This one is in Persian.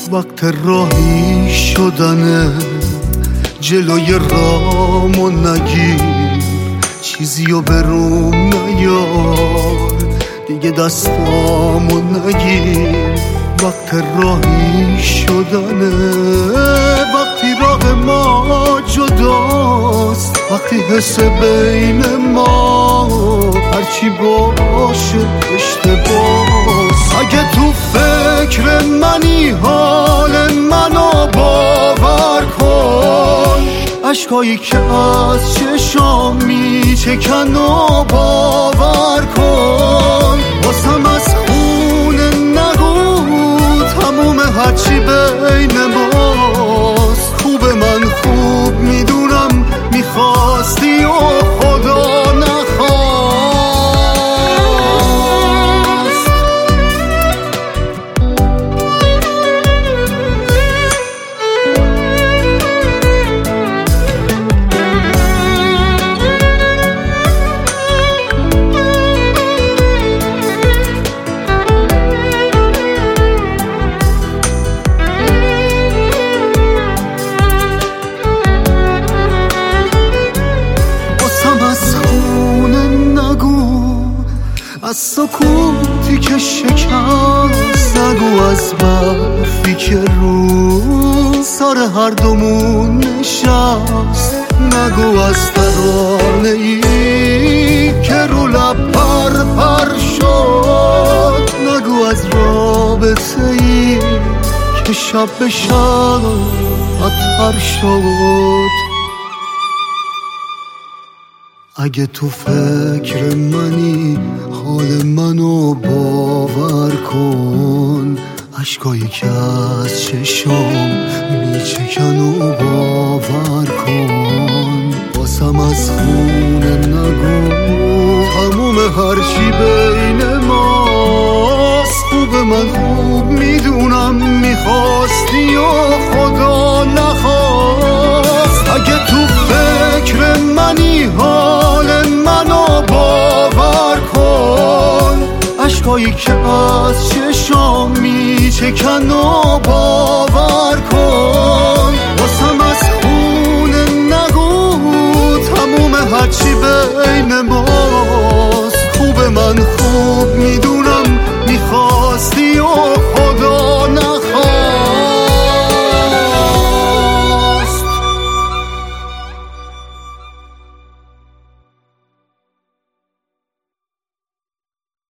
وقت راهی شدنه، جلوی رامو نگیر، چیزیو بروم نیار، دیگه دستامو نگیر. وقت راهی شدنه، وقتی راه ما جداست، وقتی حس بین ما هرچی باشه اشتباست. اگه تو فکر منی حال منو باور کن، عشقایی که از چشام میچکن و باور کن. واسم از خونه نگو تموم هرچی بین ماست. خوب من خوب میدونم میخواستی و خدا نخواست. از سکوتی که شکست نگو، از برفی که رو سر هر دومون نشست نگو، از ترانه‌ای که رو لب پر پر شد نگو، از رابطه‌ای که شب به شب بدتر شد. اگه تو فکر منی حال منو باور کن، عشقایی که از چشام میچکن و باور کن. واسم از خونه نگو تموم هرچی بین ماست. خوب من خوب میدونم میخواستی و خدا نخواست. اگه تو فکر منی حال منو باور کن، عشقایی که از چشام میچکن و باور